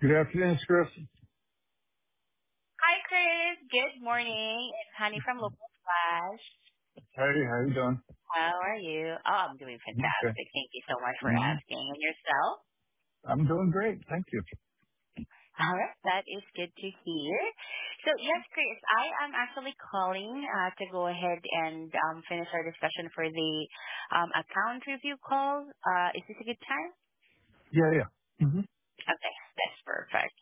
Good afternoon, Chris. Hi, Chris. Good morning. It's Honey from Local Flash. Hey, how you doing? How are you? Oh, I'm doing Okay. fantastic. Thank you so much for hmm asking. And yourself? I'm doing great. Thank you. All right, that is good to hear. So yes, Chris, I am actually calling to go ahead and finish our discussion for the account review call. Is this a good time? Yeah, yeah. Okay, that's perfect.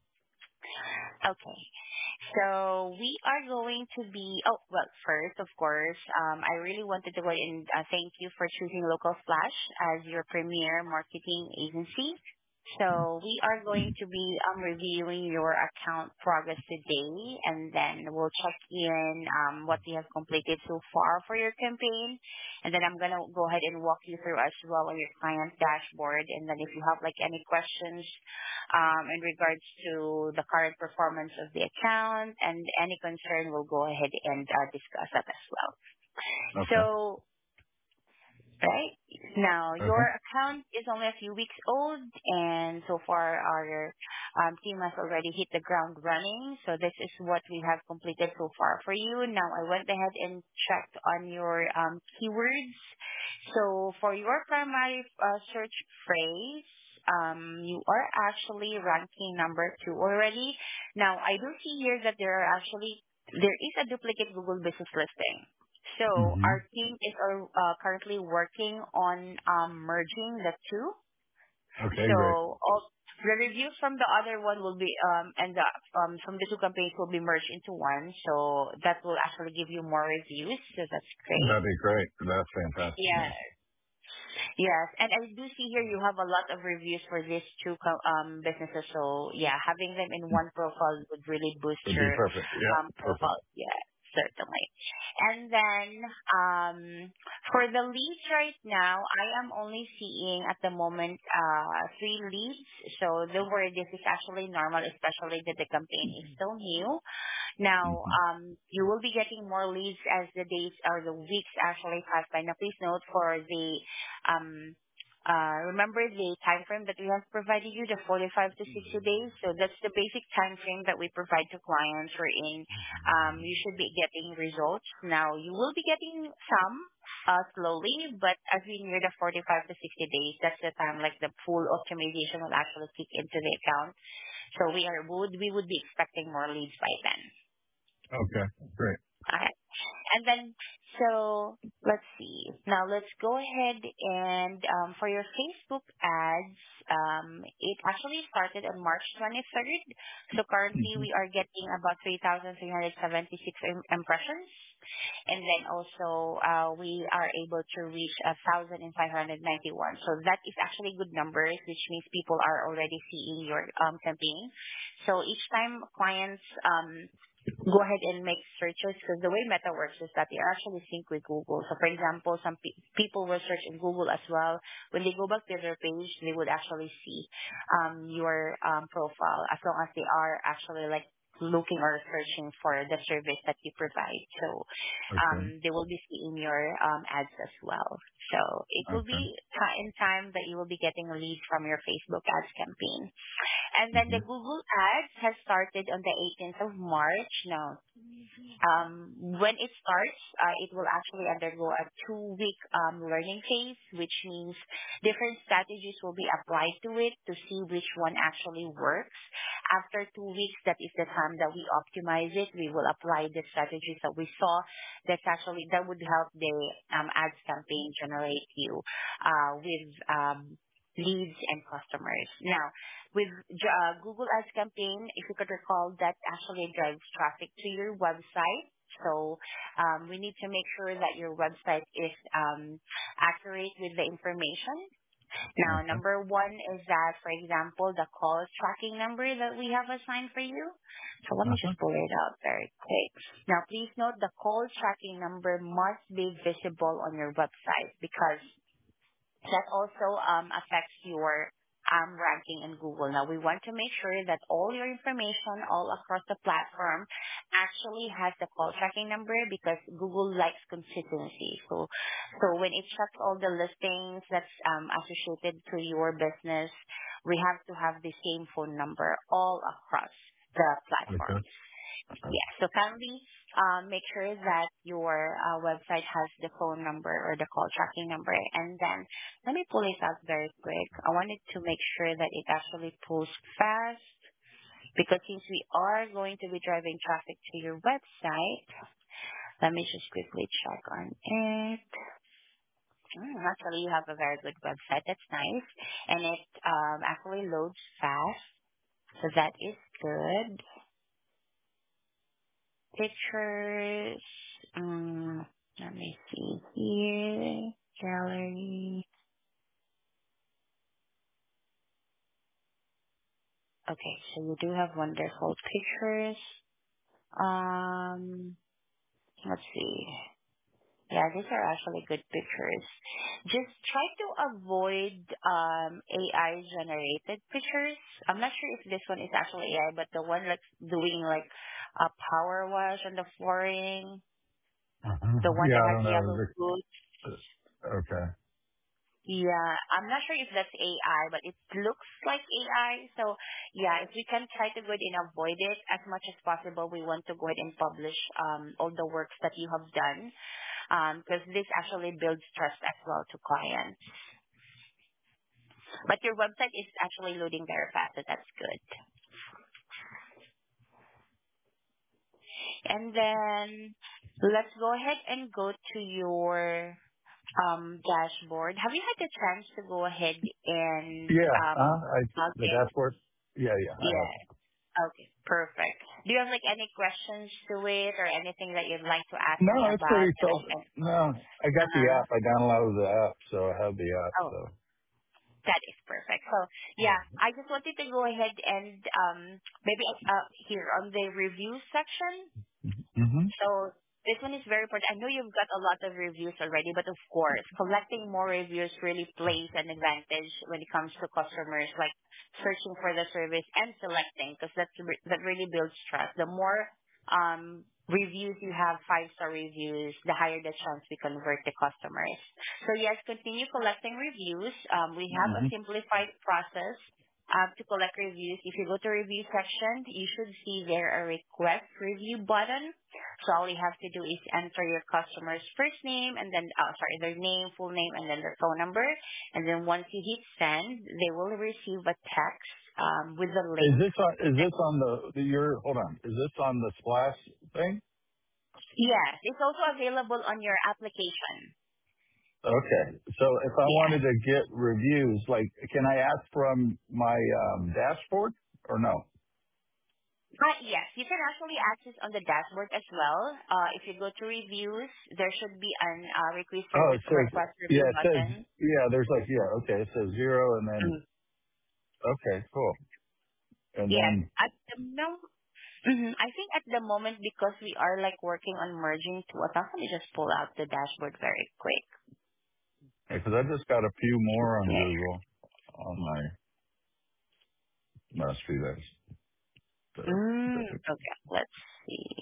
Okay. So we are going to be, oh, well, first, of course, I really wanted to go ahead and thank you for choosing Local Flash as your premier marketing agency. So we are going to be reviewing your account progress today, and then we'll check in what you have completed so far for your campaign. And then I'm going to go ahead and walk you through as well on your client dashboard. And then if you have like any questions in regards to the current performance of the account and any concern, we'll go ahead and discuss that as well. Okay. So, right now, Okay. your account is only a few weeks old, and so far our team has already hit the ground running. So this is what we have completed so far for you. Now, I went ahead and checked on your keywords. So for your primary search phrase, you are actually ranking number 2 already. Now, I do see here that there is a duplicate Google business listing. So hmm our team is currently working on merging the two. Okay, great. So all the reviews from the other one will be and the from the two campaigns will be merged into one. So that will actually give you more reviews. So that's great. That'd be great. That's fantastic Yeah. news. Yes, and I do see here you have a lot of reviews for these two businesses. So yeah, having them in one profile would really boost Would be your perfect. Yeah, perfect. profile. Yeah, certainly. And then for the leads right now, I am only seeing at the moment 3 leads. So don't worry, this is actually normal, especially that the campaign is still new. Now, hmm you will be getting more leads as the days or the weeks actually pass by. Now, please note for the, um, remember the time frame that we have provided you, the 45 to 60 days. So that's the basic time frame that we provide to clients wherein you should be getting results. Now, you will be getting some slowly, but as we near the 45 to 60 days, that's the time like the full optimization will actually kick into the account. So we would be expecting more leads by then. Okay, great. Okay. And then, so let's see. Now let's go ahead and for your Facebook ads, it actually started on March 23rd. So currently hmm we are getting about 3,376 impressions. And then also we are able to reach 1,591. So that is actually good numbers, which means people are already seeing your campaign. So each time clients go ahead and make searches because the way Meta works is that they actually sync with Google. So, for example, some people will search in Google as well. When they go back to their page, they would actually see your profile as long as they are actually like looking or searching for the service that you provide. So, Okay. they will be seeing your ads as well. So, it will be Okay. in time that you will be getting a lead from your Facebook ads campaign. And then hmm the Google Ads has started on the 18th of March. Now, when it starts, it will actually undergo a 2-week learning phase, which means different strategies will be applied to it to see which one actually works. After 2 weeks, that is the time that we optimize it. We will apply the strategies that we saw. That would help the ads campaign generate you with leads and customers. Now, with Google Ads campaign, if you could recall, that actually drives traffic to your website. So we need to make sure that your website is accurate with the information. Now, Okay. number one is that, for example, the call tracking number that we have assigned for you. So let me Uh-huh. just pull it out very quick. Now, please note the call tracking number must be visible on your website because that also affects your ranking in Google. Now, we want to make sure that all your information all across the platform actually has the call tracking number because Google likes consistency. So when it checks all the listings that's associated to your business, we have to have the same phone number all across the platform. Okay. Yeah. So kindly make sure that your website has the phone number or the call tracking number. And then let me pull it out very quick. I wanted to make sure that it actually pulls fast because since we are going to be driving traffic to your website, let me just quickly check on it. Actually, you have a very good website. That's nice. And it actually loads fast. So that is good. Pictures. Let me see here. Gallery. Okay, so you do have wonderful pictures. Um, let's see. Yeah, these are actually good pictures. Just try to avoid AI generated pictures. I'm not sure if this one is actually AI, but the one that's doing like a power wash on the flooring, the one Yeah, that I has don't know. yellow boots. Okay. Yeah, I'm not sure if that's AI, but it looks like AI. So yeah, if we can try to go ahead and avoid it as much as possible, we want to go ahead and publish all the works that you have done because this actually builds trust as well to clients. But your website is actually loading very fast, so that's good. And then let's go ahead and go to your dashboard. Have you had the chance to go ahead and Yeah. log The in? dashboard? Yeah, yeah, I have. Yeah. Okay, perfect. Do you have like any questions to it or anything that you'd like to ask me No, it's about pretty that I self. can? No, I got the Uh-huh. app. I downloaded the app, so I have the app. Oh, So. that is perfect. So yeah, I just wanted to go ahead and maybe here on the review section. Hmm. So this one is very important. I know you've got a lot of reviews already, but of course, collecting more reviews really plays an advantage when it comes to customers, like searching for the service and selecting, because that really builds trust. The more reviews you have, 5-star reviews, the higher the chance we convert the customers. So yes, continue collecting reviews. We have a Hmm. simplified process to collect reviews. If you go to review section, you should see there a request review button. So all you have to do is enter your customer's first name and then, their name, full name, and then their phone number. And then once you hit send, they will receive a text with a Is link. this on? Is this on your? Hold on. Is this on the Splash thing? Yes, it's also available on your application. Okay. So if I Yes. wanted to get reviews, like, can I ask from my dashboard or no? Yes, you can actually access on the dashboard as well. If you go to reviews, there should be an Oh, it says, request review yeah, it says, button. yeah, there's like, yeah, okay, it says 0 and then, Mm. okay, cool. And Yes. then, At the I think at the moment, because we are like working on merging two accounts, let me just pull out the dashboard very quick. because I just got a few more on Yeah. Google on my, must be that. Okay, let's see.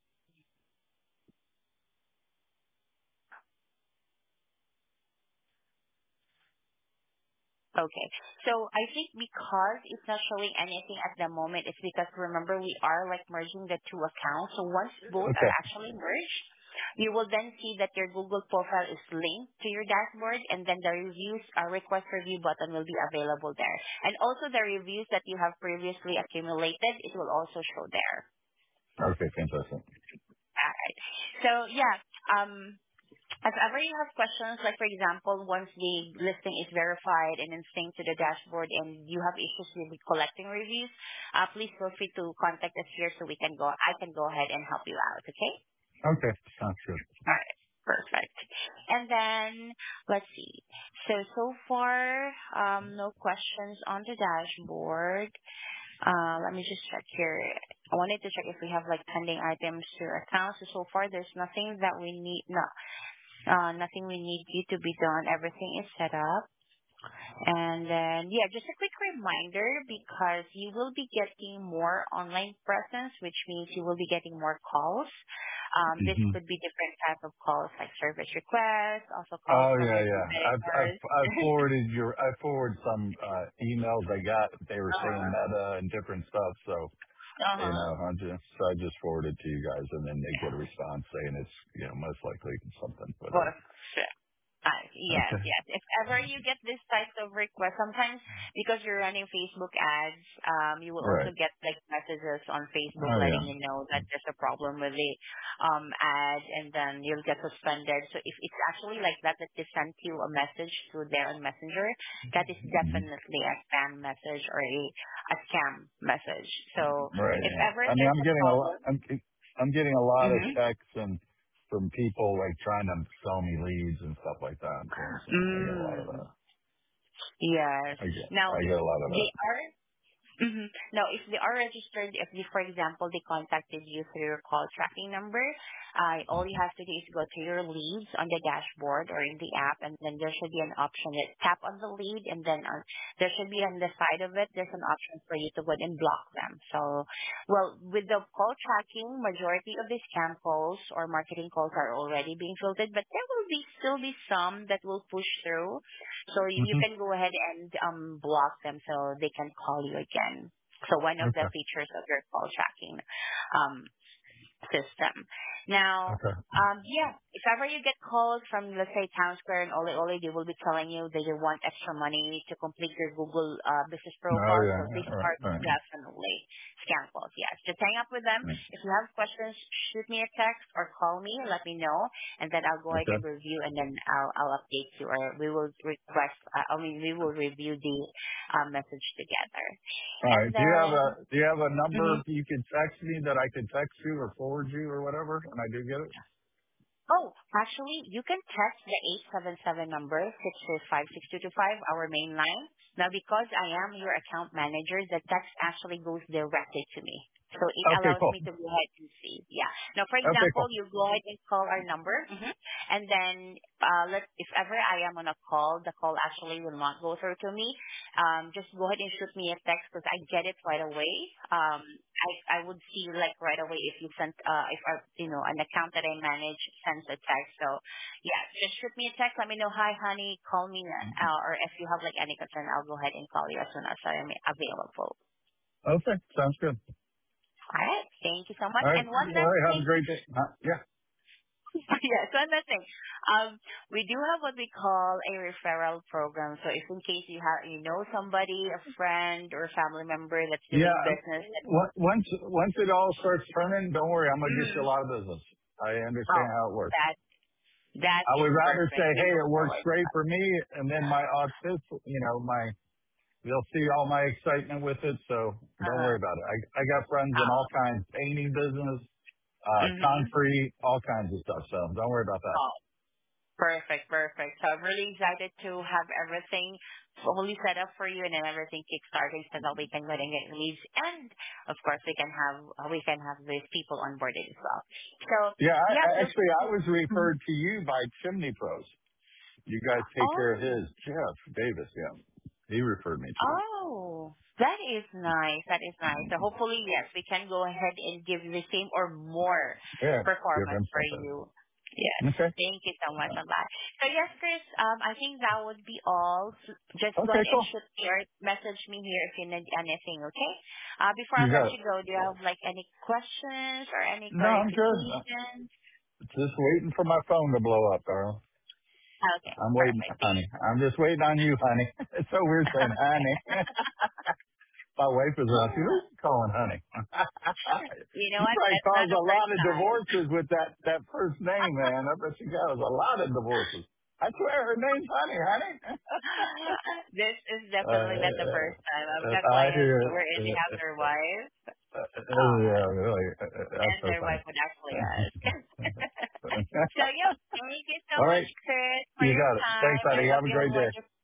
Okay. So I think because it's not showing anything at the moment, it's because remember we are like merging the two accounts. So once both are Okay, actually merged, you will then see that your Google profile is linked to your dashboard and then the reviews request review button will be available there. And also the reviews that you have previously accumulated, it will also show there. okay, fantastic. All right. So yeah, if ever you have questions, like for example, once the listing is verified and then synced to the dashboard and you have issues with collecting reviews, please feel free to contact us here so I can go ahead and help you out, okay? Okay, sounds good. All right. Perfect. And then let's see. So far, no questions on the dashboard. Let me just check here. I wanted to check if we have like pending items to your account. So far there's nothing that we need. No, nothing we need you to be done. Everything is set up. And then, yeah, just a quick reminder because you will be getting more online presence, which means you will be getting more calls. This Hmm. could be different type of calls like service requests, also calls Oh from yeah, your yeah. competitors. I forwarded some emails I got. They were saying uh-huh. Meta and different stuff. So Uh-huh. I just forwarded to you guys, and then they get a response saying it's most likely something, Well, whatever. yes, Okay. yes. If ever you get this type of request, sometimes because you're running Facebook ads, you will also Right. get like messages on Facebook Oh letting yeah. you know that there's a problem with the ad, and then you'll get suspended. So if it's actually like that, that they sent you a message through there on Messenger, that is Hmm. definitely a spam message or a scam message. So Right. if Yeah. ever I mean, there's a problem, I'm getting a lot of mm-hmm. texts and from people like trying to sell me leads and stuff like that. So I get a lot of mm, that. yes. Now, I if get a lot of they that. are now, if they are registered, if they, for example, they contacted you through your call tracking number, all you have to do is go to your leads on the dashboard or in the app, and then there should be an option that tap on the lead, and then there should be on the side of it, there's an option for you to go and block them. So, well, with the call tracking, majority of the scam calls or marketing calls are already being filtered, but there will be still be some that will push through. So you Hmm. can go ahead and block them so they can call you again. So one of the Okay. features of your call tracking. Um, system. Now, Okay. yeah, if ever you get calls from, let's say, Town Square and Ole Ole, they will be telling you that they want extra money to complete your Google business Oh profile. yeah. So these All right. are All right. definitely scam calls. Yes, just hang up with them. Yeah. If you have questions, shoot me a text or call me and let me know, and then I'll go ahead Okay. and review, and then I'll update you, or we will request. We will review the message together, All and right. then. Do you have a Mhm. number you could text me that I could text you or forward you or whatever when I do get it? Oh, actually, you can text the 877 number, 635-6225, our main line. Now, because I am your account manager, the text actually goes directly to me. So it Okay. allows Cool. me to go ahead and see. Yeah. Now, for Okay. example, Cool. you go ahead and call our number, and then if ever I am on a call, the call actually will not go through to me. Just go ahead and shoot me a text because I get it right away. I would see like right away if you sent if an account that I manage sends a text. So yeah, just shoot me a text. Let me know. Hi, honey. Call me, or if you have like any concern, I'll go ahead and call you as soon as I am available. Okay. Sounds good. All right. Thank you so much. All right. And one All last right. Have a thing. great day. Yeah. Yes, one last thing. We do have what we call a referral program. So if in case you know somebody, a friend or family member that's Yeah. doing business. Once it all starts turning, don't worry. I'm gonna get you a Mm, lot of business. I understand oh, how it works. that I is would rather say, perfect. We hey, look it works forward to great that. for me, and then my they'll see all my excitement with it. So don't Uh-huh. worry about it. I got friends in all kinds, painting business, Mm-hmm. concrete, all kinds of stuff. So don't worry about that. Oh, perfect, perfect. So I'm really excited to have everything fully set up for you and then everything kickstarting so that we can go and get leads and of course we can have these people onboarded as well. So Yeah, yeah, feel actually, free I to. was Mhm. referred to you by Chimney Pros. You guys take care of Oh, his, Jeff Davis. Yeah, he referred me to you. oh, that is nice. That is nice. So hopefully, yes, we can go ahead and give you the same or more Yeah, give performance him for something. you. Yes. Okay. Thank you so much on that. So yes, Chris, I think that would be all. Just go Okay, ahead and cool. shoot me or message me here if you need anything, okay? Before I You let got it. you go, do you have like any questions or any No, I'm good. clarifications? Just waiting for my phone to blow up, Darl. Okay, I'm waiting, perfect. honey. I'm just waiting on you, honey. It's so weird saying honey. My wife is like, who are you calling honey? You know You what? probably That's not caused the a first lot of time. divorces with that first name, man. I bet you caused a lot of divorces. I swear her name's honey, honey. This is definitely not the first time. I've got I clients hear where they it. have their wife, Yeah, really. That's and so their funny. wife would actually ask. So, yep. Thank you so All much, right. Chris, for You your got it. Thanks, time, and honey. I hope Have a you have great a day. wonderful.